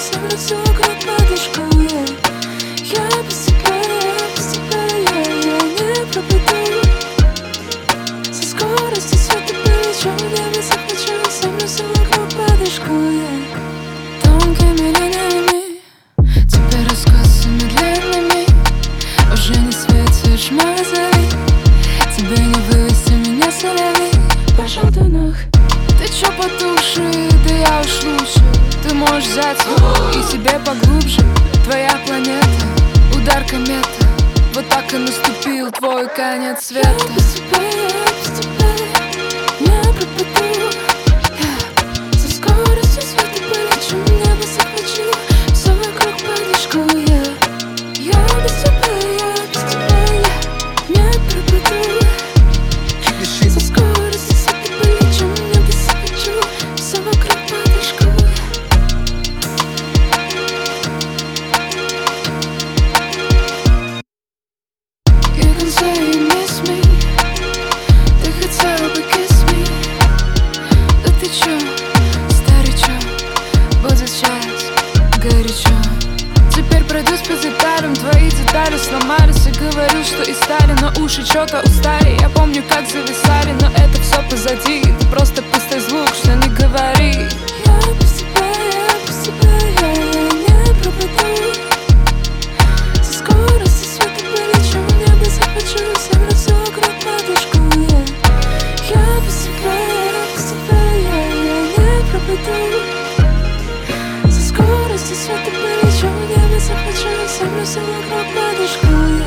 землю все вокруг подушку, Я без тебя, я не пропаду. Со скоростью света полечу, небо захвачу, землю все вокруг подушку, Тонкими линиями тебе рассказами длинными уже не светишь мозги. Тебе не вывести меня с оловей по желтынах. Ты чё потуши, да я уж лучше. Ты можешь взять и себе поглубже. Твоя планета, удар комета. Вот так и наступил твой конец света. Я без тебя, не пропаду. Со скоростью света полечу, небо захвачу, все вокруг подушку, Я без тебя, я не пропаду. Со скоростью света полечу, небо захвачу, все вокруг подушку, You can say you miss me. Ты хотела бы kiss me. Да ты чё, старичок, будет сейчас горячо. Теперь пройдусь по деталям, твои детали сломались. И говорю, что и стали, но уши чё-то устали. Я помню, как зависали, но это все позади. Ты просто пустой звук, что не говори. Я без тебя, я не пропаду. Со скоростью света полечу, небо захвачу, землю все вокруг подушку, Я без тебя, я не пропаду. Со скоростью света полечу, небо захвачу, землю все вокруг подушку,